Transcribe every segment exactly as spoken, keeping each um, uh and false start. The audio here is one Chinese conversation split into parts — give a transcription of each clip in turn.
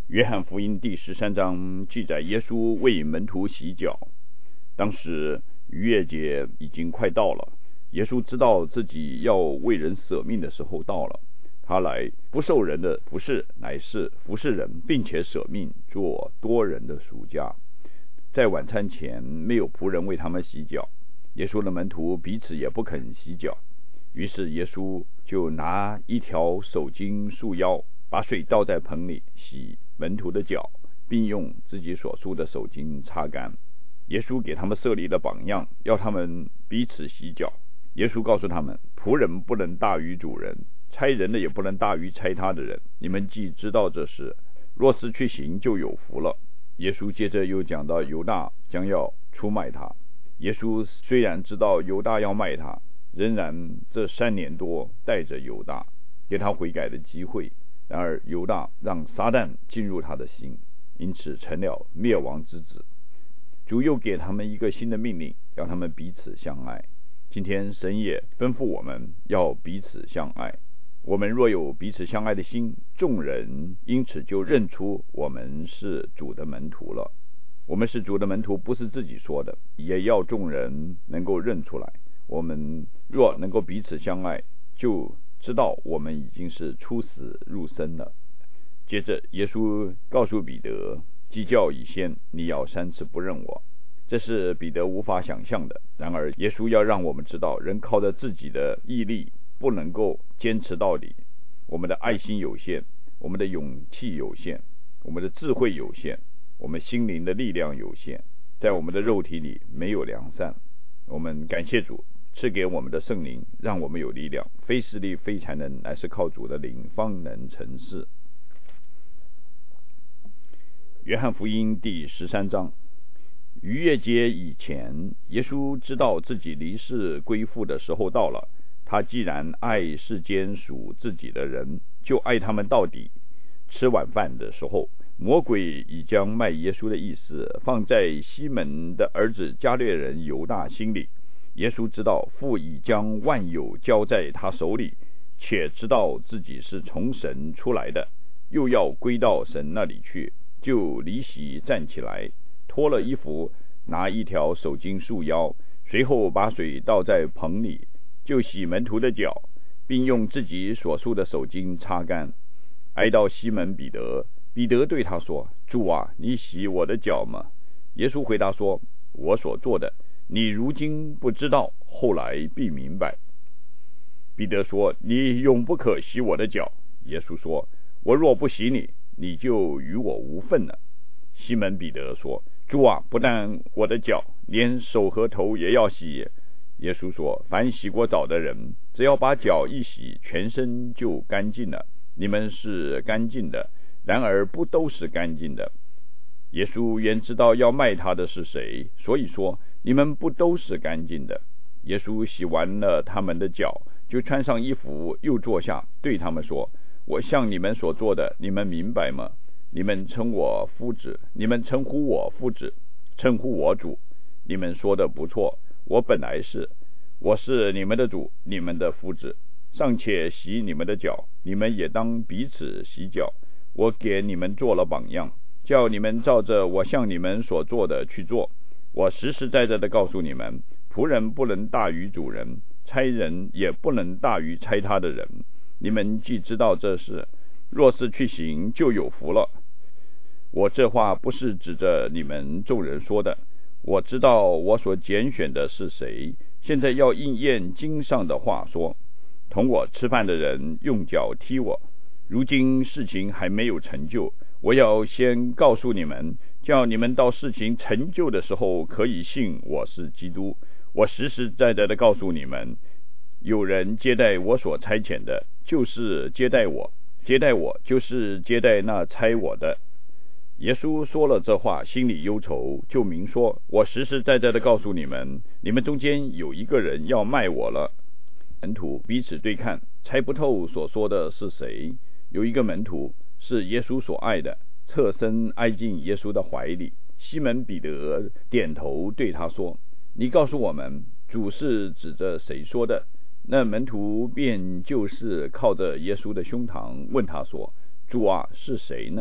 约翰福音第十三章记载耶稣为门徒洗脚。当时逾越节已经快到了，耶稣知道自己要为人舍命的时候到了，他来不受人的服侍，乃是服侍人，并且舍命做多人的赎价。在晚餐前没有仆人为他们洗脚，耶稣的门徒彼此也不肯洗脚，于是耶稣就拿一条手巾束腰，把水倒在盆里洗门徒的脚，并用自己所束的手巾擦干。耶稣给他们设立了榜样，要他们彼此洗脚。耶稣告诉他们，仆人不能大于主人，差人的也不能大于差他的人。你们既知道这事，若是去行，就有福了。耶稣接着又讲到犹大将要出卖他。耶稣虽然知道犹大要卖他，仍然这三年多带着犹大，给他悔改的机会。然而犹大让撒旦进入他的心，因此成了灭亡之子。主又给他们一个新的命令，要他们彼此相爱。今天神也吩咐我们要彼此相爱。我们若有彼此相爱的心，众人因此就认出我们是主的门徒了。我们是主的门徒，不是自己说的，也要众人能够认出来。我们若能够彼此相爱，就知道我们已经是出死入生了。接着耶稣告诉彼得，鸡叫以先，你要三次不认我。这是彼得无法想象的。然而耶稣要让我们知道，人靠着自己的毅力不能够坚持到底。我们的爱心有限，我们的勇气有限，我们的智慧有限，我们心灵的力量有限，在我们的肉体里没有良善。我们感谢主赐给我们的圣灵，让我们有力量，非势力非才能，乃是靠主的灵方能成事。约翰福音第十三章。逾越节以前，耶稣知道自己离世归父的时候到了。他既然爱世间属自己的人，就爱他们到底。吃晚饭的时候，魔鬼已将卖耶稣的意思放在西门的儿子加略人犹大心里。耶稣知道父已将万有交在他手里，且知道自己是从神出来的，又要归到神那里去，就离席站起来，脱了衣服，拿一条手巾束腰，随后把水倒在盆里，就洗门徒的脚，并用自己所束的手巾擦干。挨到西门彼得，彼得对他说，主啊，你洗我的脚吗？耶稣回答说，我所做的你如今不知道，后来必明白。彼得说，你永不可洗我的脚。耶稣说，我若不洗你，你就与我无分了。西门彼得说，主啊，不但我的脚，连手和头也要洗。耶稣说，凡洗过澡的人，只要把脚一洗，全身就干净了。你们是干净的，然而不都是干净的。耶稣原知道要卖他的是谁，所以说你们不都是干净的。耶稣洗完了他们的脚，就穿上衣服，又坐下，对他们说，我向你们所做的，你们明白吗？你们称我夫子，你们称呼我夫子，称呼我主，你们说的不错，我本来是，我是你们的主，你们的夫子，尚且洗你们的脚，你们也当彼此洗脚。我给你们做了榜样，叫你们照着我向你们所做的去做。我实实在在的告诉你们，仆人不能大于主人，差人也不能大于差他的人。你们既知道这事，若是去行，就有福了。我这话不是指着你们众人说的，我知道我所拣选的是谁，现在要应验经上的话说，同我吃饭的人用脚踢我。如今事情还没有成就，我要先告诉你们，叫你们到事情成就的时候可以信我是基督。我实实在在的告诉你们，有人接待我所差遣的，就是接待我，接待我就是接待那差我的。耶稣说了这话，心里忧愁，就明说，我实实在在的告诉你们，你们中间有一个人要卖我了。门徒彼此对看，猜不透所说的是谁。有一个门徒是耶稣所爱的，侧身挨进耶稣的怀里。西门彼得点头对他说，你告诉我们，主是指着谁说的？那门徒便就是靠着耶稣的胸膛问他说，主啊，是谁呢？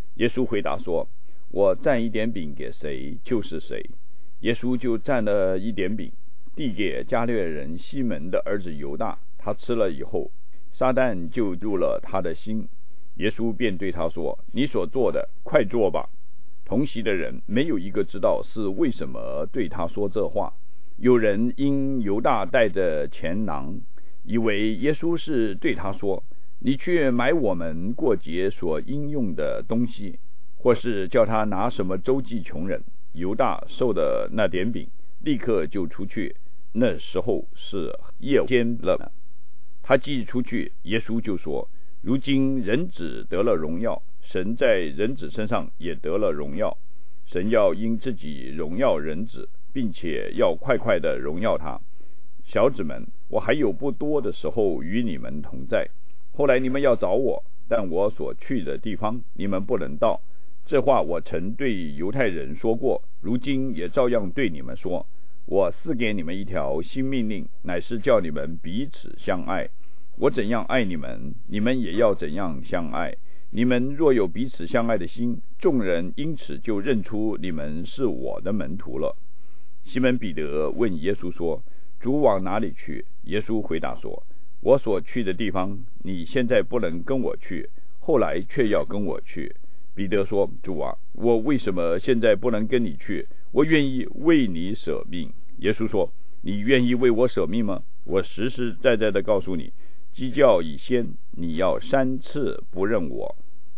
耶稣回答说，我蘸一点饼给谁，就是谁。耶稣就蘸了一点饼，递给加略人西门的儿子犹大，他吃了以后，撒旦就入了他的心。耶稣便对他说，你所做的，快做吧。同席的人没有一个知道是为什么对他说这话。有人因犹大带着钱囊，以为耶稣是对他说，你去买我们过节所应用的东西，或是叫他拿什么周济穷人。犹大受的那点饼，立刻就出去。那时候是夜间了。他既出去，耶稣就说，如今人子得了荣耀，神在人子身上也得了荣耀。神要因自己荣耀人子，并且要快快的荣耀他。小子们，我还有不多的时候与你们同在，后来你们要找我，但我所去的地方你们不能到。这话我曾对犹太人说过，如今也照样对你们说。我赐给你们一条新命令，乃是叫你们彼此相爱。我怎样爱你们，你们也要怎样相爱。你们若有彼此相爱的心，众人因此就认出你们是我的门徒了。西门彼得问耶稣说，主往哪里去？耶稣回答说，我所去的地方，你现在不能跟我去，后来却要跟我去。彼得说，主啊，我为什么现在不能跟你去？我愿意为你舍命。耶稣说，你愿意为我舍命吗？我实实在在的告诉你，鸡叫以先，你要三次不认我。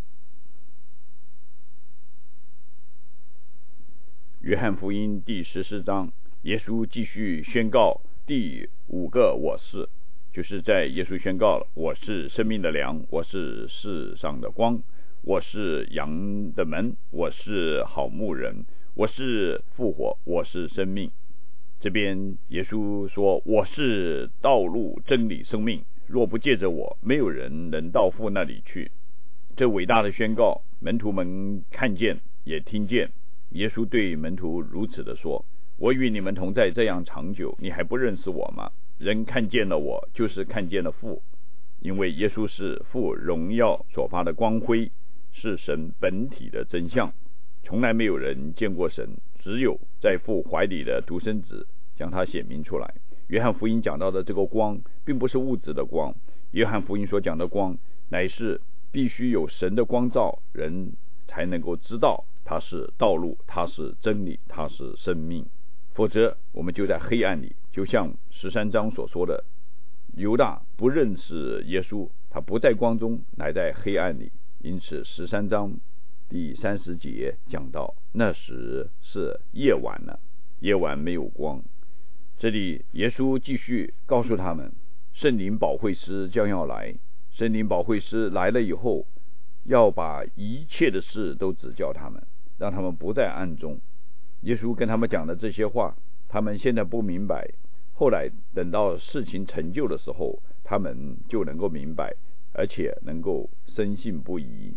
约翰福音第十四章，耶稣继续宣告第五个我是，就是在耶稣宣告了，我是生命的粮，我是世上的光，我是羊的门，我是好牧人，我是复活，我是生命。这边耶稣说，我是道路真理生命，若不借着我，没有人能到父那里去。这伟大的宣告，门徒们看见也听见。耶稣对门徒如此的说，我与你们同在这样长久，你还不认识我吗？人看见了我，就是看见了父，因为耶稣是父荣耀所发的光辉，是神本体的真相。从来没有人见过神，只有在父怀里的独生子将他显明出来。约翰福音讲到的这个光，并不是物质的光，约翰福音所讲的光，乃是必须有神的光照，人才能够知道他是道路，他是真理，他是生命。否则我们就在黑暗里，就像十三章所说的，犹大不认识耶稣，他不在光中，乃在黑暗里。因此十三章第三十节讲到，那时是夜晚了，夜晚没有光。这里耶稣继续告诉他们，圣灵保惠师将要来，圣灵保惠师来了以后，要把一切的事都指教他们，让他们不在暗中。耶稣跟他们讲的这些话，他们现在不明白，后来等到事情成就的时候，他们就能够明白，而且能够深信不疑。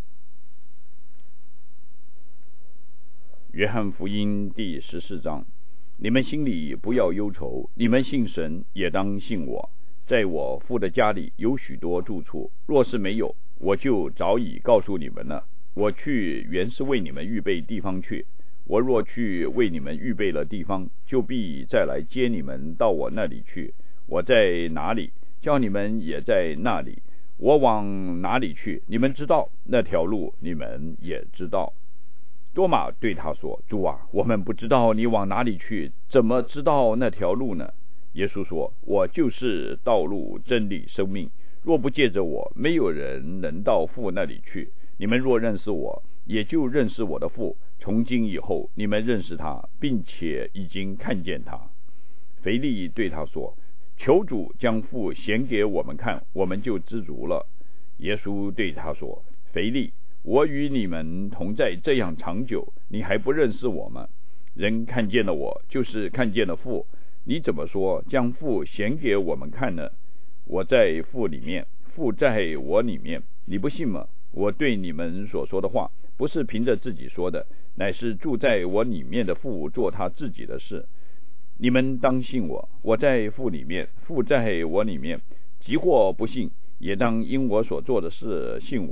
约翰福音第十四章，你们心里不要忧愁，你们信神也当信我。在我父的家里有许多住处，若是没有，我就早已告诉你们了。我去原是为你们预备地方去，我若去为你们预备了地方，就必再来接你们到我那里去。我在哪里，叫你们也在那里。我往哪里去，你们知道，那条路你们也知道。多马对他说，主啊，我们不知道你往哪里去，怎么知道那条路呢？耶稣说，我就是道路真理生命，若不借着我，没有人能到父那里去。你们若认识我，也就认识我的父。从今以后，你们认识他，并且已经看见他。腓利对他说，求主将父显给我们看，我们就知足了。耶稣对他说，腓利，我与你们同在这样长久，你还不认识我吗？人看见了我，就是看见了父。你怎么说将父显给我们看呢？我在父里面，父在我里面，你不信吗？我对你们所说的话，不是凭着自己说的，乃是住在我里面的父做他自己的事。你们当信我，我在父里面，父在我里面。即或不信，也当因我所做的事信我。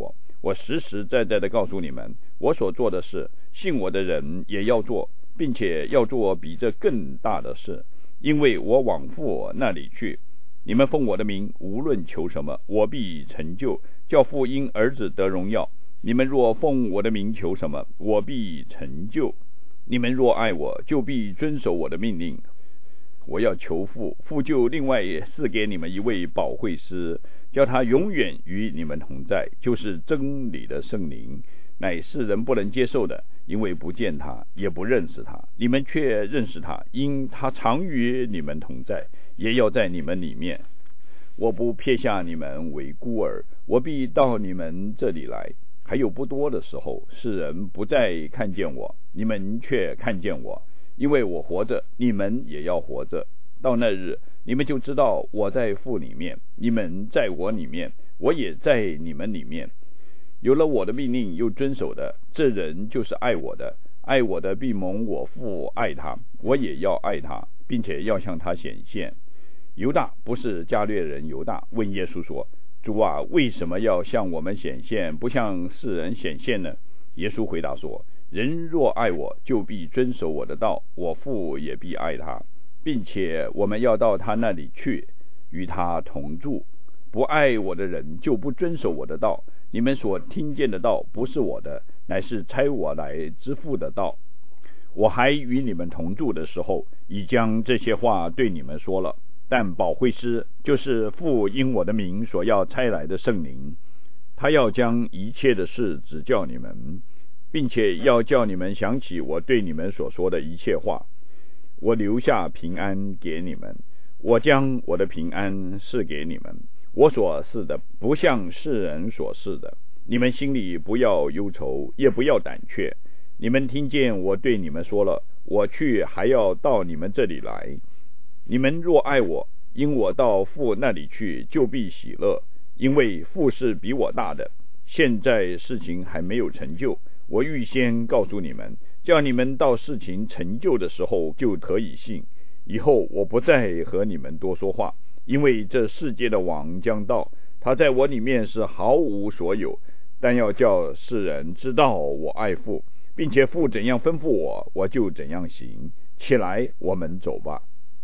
我实实在在的告诉你们，我所做的事，信我的人也要做，并且要做比这更大的事，因为我往父那里去。你们奉我的名无论求什么，我必成就，叫父因儿子得荣耀。你们若奉我的名求什么，我必成就。你们若爱我，就必遵守我的命令。我要求父，父就另外赐给你们一位保惠师，叫他永远与你们同在，就是真理的圣灵，乃世人不能接受的，因为不见他，也不认识他。你们却认识他，因他常与你们同在，也要在你们里面。我不撇下你们为孤儿，我必到你们这里来。还有不多的时候，世人不再看见我，你们却看见我。因为我活着，你们也要活着。到那日，你们就知道我在父里面，你们在我里面，我也在你们里面。有了我的命令又遵守的，这人就是爱我的。爱我的必蒙我父爱他，我也要爱他，并且要向他显现。犹大，不是加略人犹大，问耶稣说：主啊，为什么要向我们显现，不向世人显现呢？耶稣回答说：人若爱我，就必遵守我的道，我父也必爱他，并且我们要到他那里去，与他同住。不爱我的人，就不遵守我的道。你们所听见的道，不是我的，乃是差我来之父的道。我还与你们同住的时候，已将这些话对你们说了。但保惠师，就是父因我的名所要差来的圣灵，他要将一切的事指教你们，并且要叫你们想起我对你们所说的一切话。我留下平安给你们，我将我的平安赐给你们。我所赐的不像世人所赐的，你们心里不要忧愁，也不要胆怯。你们听见我对你们说了，我去还要到你们这里来。你们若爱我，因我到父那里去，就必喜乐，因为父是比我大的。现在事情还没有成就，我预先告诉你们，叫你们到事情成就的时候就可以信。以后我不再和你们多说话，因为这世界的王将到，他在我里面是毫无所有，但要叫世人知道我爱父，并且父怎样吩咐我，我就怎样行。起来，我们走吧。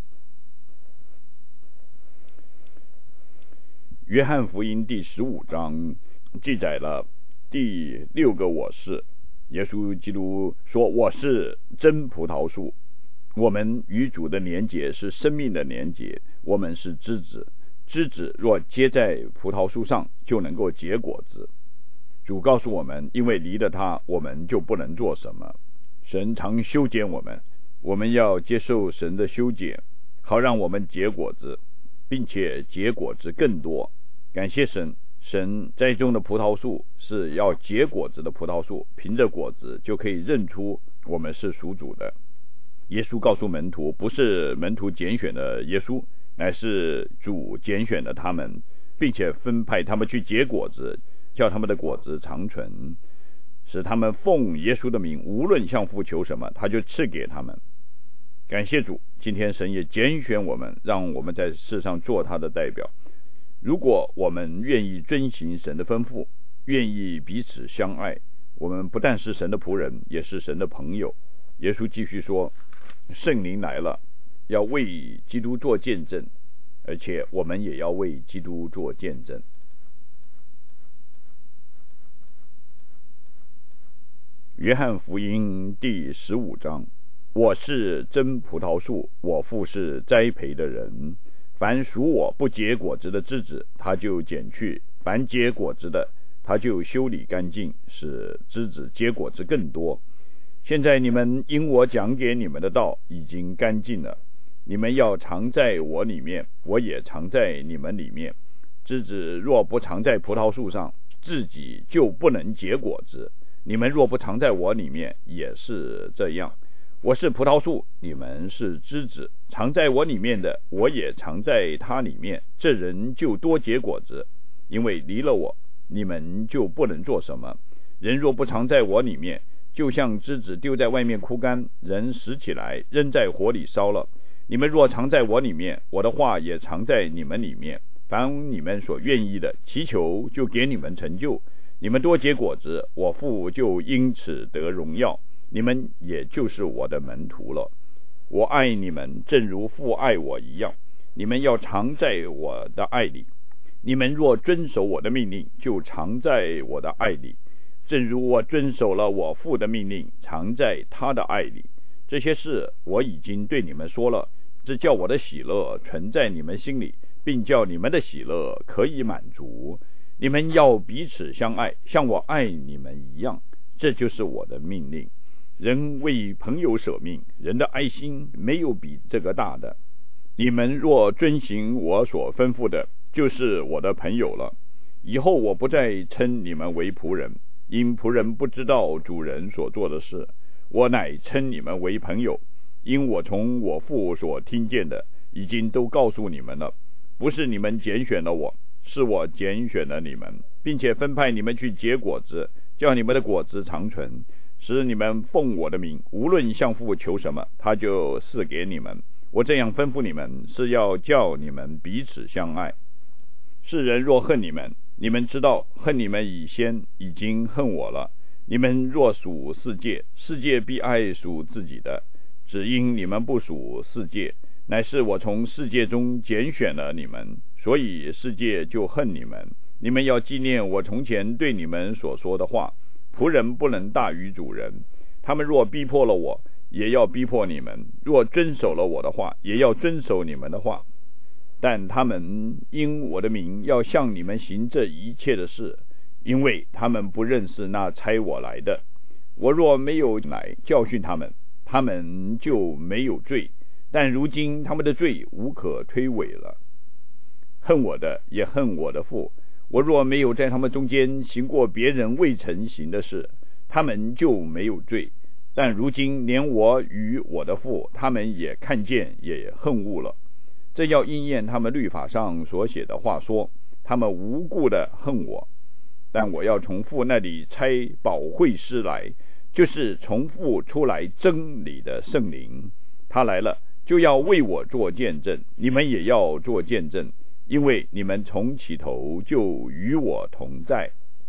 约翰福音第十五章记载了第六个我是。耶稣基督说：我是真葡萄树。我们与主的连结是生命的连结，我们是枝子，枝子若结在葡萄树上，就能够结果子。主告诉我们，因为离了他，我们就不能做什么。神常修剪我们，我们要接受神的修剪，好让我们结果子，并且结果子更多。感谢神，神栽种的葡萄树是要结果子的葡萄树，凭着果子就可以认出我们是属主的。耶稣告诉门徒，不是门徒拣选的耶稣，乃是主拣选的他们，并且分派他们去结果子，叫他们的果子长存，使他们奉耶稣的名，无论向父求什么，他就赐给他们。感谢主，今天神也拣选我们，让我们在世上做他的代表。如果我们愿意遵行神的吩咐，愿意彼此相爱，我们不但是神的仆人，也是神的朋友。耶稣继续说，圣灵来了，要为基督做见证，而且我们也要为基督做见证。约翰福音第十五章，我是真葡萄树，我父是栽培的人。凡属我不结果子的枝子，他就剪去；凡结果子的，他就修理干净，使枝子结果子更多。现在你们因我讲给你们的道已经干净了，你们要常在我里面，我也常在你们里面。枝子若不常在葡萄树上，自己就不能结果子。你们若不常在我里面，也是这样。我是葡萄树，你们是枝子，常在我里面的，我也常在他里面，这人就多结果子，因为离了我，你们就不能做什么。人若不常在我里面，就像枝子丢在外面枯干，人拾起来扔在火里烧了。你们若常在我里面，我的话也常在你们里面，凡你们所愿意的，祈求就给你们成就。 你们多结果子，我父就因此得荣耀，你们也就是我的门徒了。我爱你们，正如父爱我一样，你们要常在我的爱里。你们若遵守我的命令，就常在我的爱里，正如我遵守了我父的命令，常在他的爱里。这些事我已经对你们说了，是叫我的喜乐存在你们心里，并叫你们的喜乐可以满足。你们要彼此相爱，像我爱你们一样，这就是我的命令。人为朋友舍命，人的爱心没有比这个大的。你们若遵行我所吩咐的，就是我的朋友了。以后我不再称你们为仆人，因仆人不知道主人所做的事。我乃称你们为朋友，因我从我父所听见的，已经都告诉你们了。不是你们拣选了我，是我拣选了你们，并且分派你们去结果子，叫你们的果子长存，使你们奉我的名，无论向父求什么，他就赐给你们。我这样吩咐你们，是要叫你们彼此相爱。世人若恨你们，你们知道恨你们以先已经恨我了。你们若属世界，世界必爱属自己的，只因你们不属世界，乃是我从世界中拣选了你们，所以世界就恨你们。你们要纪念我从前对你们所说的话，仆人不能大于主人。他们若逼迫了我，也要逼迫你们；若遵守了我的话，也要遵守你们的话。但他们因我的名要向你们行这一切的事，因为他们不认识那差我来的。我若没有来教训他们，他们就没有罪，但如今他们的罪无可推诿了。恨我的也恨我的父，我若没有在他们中间行过别人未曾行的事，他们就没有罪，但如今连我与我的父，他们也看见，也恨恶了。这要应验他们律法上所写的话说，他们无故的恨我。但我要从父那里差保惠师来，就是从父出来真理的圣灵。他来了，就要为我做见证，你们也要做见证，因为你们从起头就与我同在。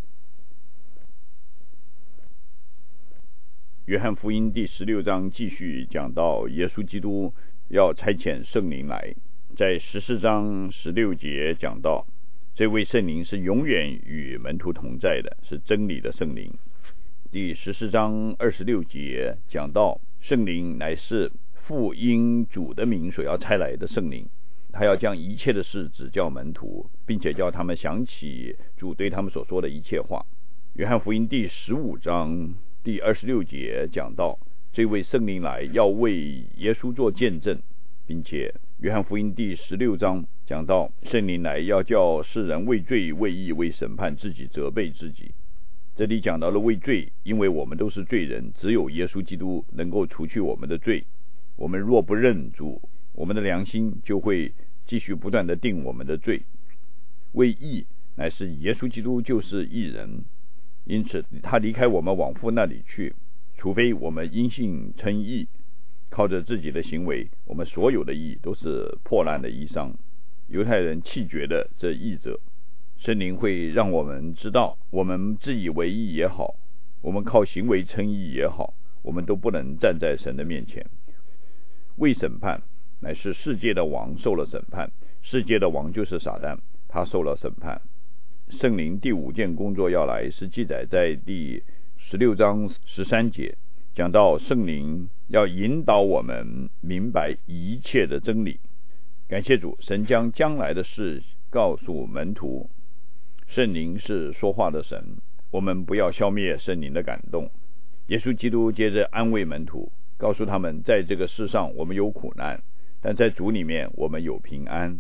约翰福音第十六章继续讲到耶稣基督要差遣圣灵来。在十四章十六节讲到，这位圣灵是永远与门徒同在的，是真理的圣灵。第十四章二十六节讲到，圣灵乃是父因主的名所要差来的圣灵，他要将一切的事指教门徒，并且叫他们想起主对他们所说的一切话。约翰福音第十五章第二十六节讲到，这位圣灵来要为耶稣做见证，并且约翰福音第十六章讲到，圣灵来要叫世人为罪、为义、为审判，自己责备自己。这里讲到了为罪，因为我们都是罪人，只有耶稣基督能够除去我们的罪。我们若不认主，我们的良心就会继续不断的定我们的罪。为义，乃是耶稣基督就是义人，因此他离开我们往父那里去，除非我们因信称义，靠着自己的行为，我们所有的义都是破烂的衣裳。犹太人弃绝的这义者，圣灵会让我们知道，我们自以为义也好，我们靠行为称义也好，我们都不能站在神的面前。为审判，乃是世界的王受了审判，世界的王就是撒旦，他受了审判。圣灵第五件工作要来，是记载在第十六章十三节，讲到圣灵要引导我们明白一切的真理。感谢主，神将将来的事告诉门徒。圣灵是说话的神，我们不要消灭圣灵的感动。耶稣基督接着安慰门徒，告诉他们，在这个世上我们有苦难，但在主里面我们有平安。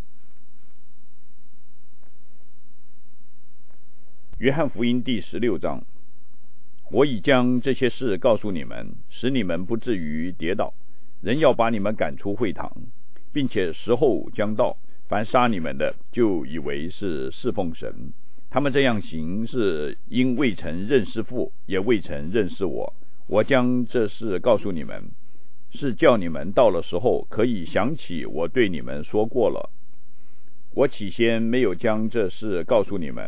约翰福音第十六章，我已将这些事告诉你们，使你们不至于跌倒。人要把你们赶出会堂，并且时候将到，凡杀你们的，就以为是侍奉神。他们这样行，是因未曾认识父，也未曾认识我。我将这事告诉你们，是叫你们到了时候可以想起我对你们说过了。我起先没有将这事告诉你们，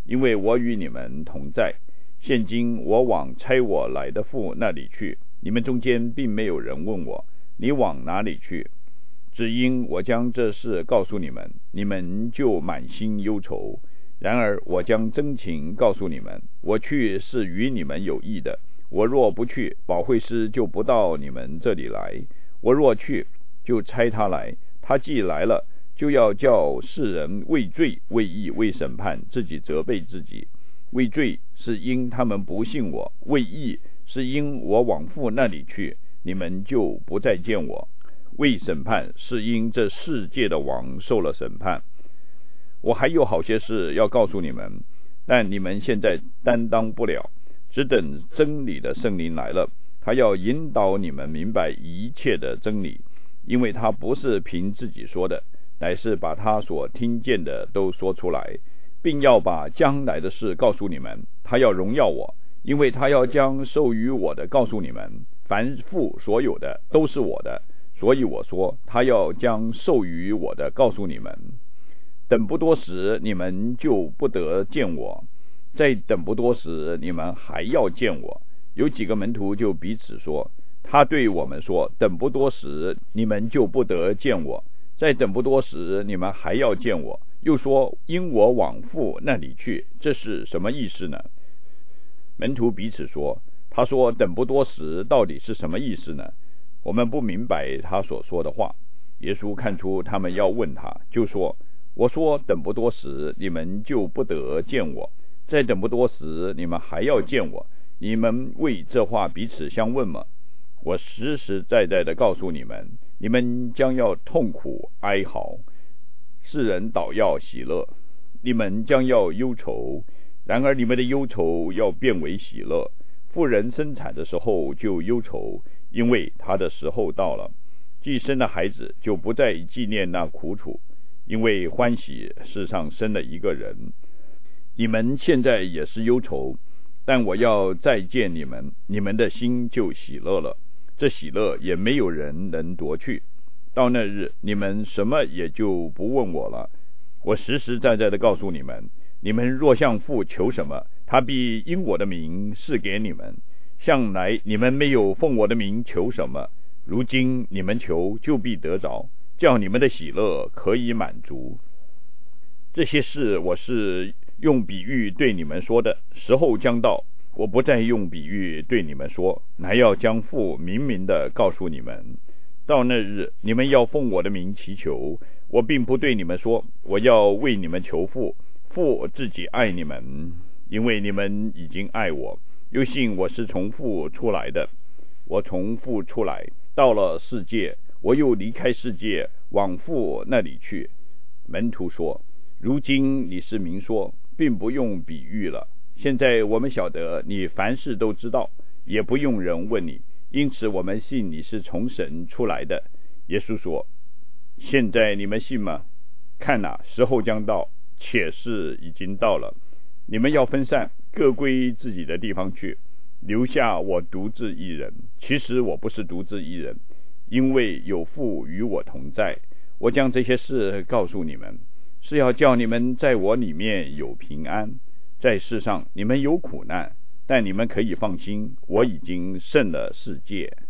因为我与你们同在。现今我往差我来的父那里去，你们中间并没有人问我，你往哪里去？只因我将这事告诉你们，你们就满心忧愁。然而我将真情告诉你们，我去是与你们有益的。我若不去，保惠师就不到你们这里来；我若去，就差他来。他既来了，就要叫世人为罪、为义、为审判，自己责备自己。为罪是因他们不信我，为义是因我往父那里去，你们就不再见我。为审判是因这世界的王受了审判。我还有好些事要告诉你们，但你们现在担当不了，只等真理的圣灵来了，他要引导你们明白一切的真理，因为他不是凭自己说的，乃是把他所听见的都说出来，并要把将来的事告诉你们。他要荣耀我，因为他要将授予我的告诉你们。凡父所有的都是我的，所以我说他要将授予我的告诉你们。等不多时，你们就不得见我；再等不多时，你们还要见我。有几个门徒就彼此说，他对我们说，等不多时，你们就不得见我；再等不多时，你们还要见我。又说，因我往父那里去，这是什么意思呢？门徒彼此说，他说等不多时到底是什么意思呢？我们不明白他所说的话。耶稣看出他们要问他，就说，我说等不多时，你们就不得见我；再等不多时，你们还要见我。你们为这话彼此相问吗？我实实在在的告诉你们，你们将要痛苦哀嚎，世人倒要喜乐；你们将要忧愁，然而你们的忧愁要变为喜乐。妇人生产的时候就忧愁，因为她的时候到了。既生了孩子，就不再纪念那苦楚，因为欢喜世上生了一个人。你们现在也是忧愁，但我要再见你们，你们的心就喜乐了。这喜乐也没有人能夺去。到那日，你们什么也就不问我了。我实实在在的告诉你们，你们若向父求什么，他必因我的名赐给你们。向来你们没有奉我的名求什么，如今你们求，就必得着，叫你们的喜乐可以满足。这些事我是用比喻对你们说的，时候将到，我不再用比喻对你们说，乃要将父明明的告诉你们。到那日，你们要奉我的名祈求，我并不对你们说，我要为你们求父，父自己爱你们，因为你们已经爱我，又信我是从父出来的。我从父出来，到了世界，我又离开世界，往父那里去。门徒说，如今你是明说，并不用比喻了。现在我们晓得你凡事都知道，也不用人问你，因此我们信你是从神出来的。耶稣说，现在你们信吗？看哪，时候将到，且是已经到了。你们要分散，各归自己的地方去，留下我独自一人。其实我不是独自一人，因为有父与我同在。我将这些事告诉你们，是要叫你们在我里面有平安。在世上你们有苦难，但你们可以放心，我已经胜了世界。